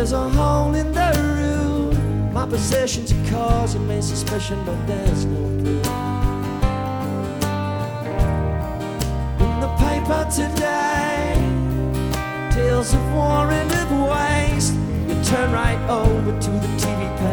there's a hole in the roof. My possessions are causing me suspicion, but there's no proof. In the paper today, tales of war and of waste. You turn right over to the TV page.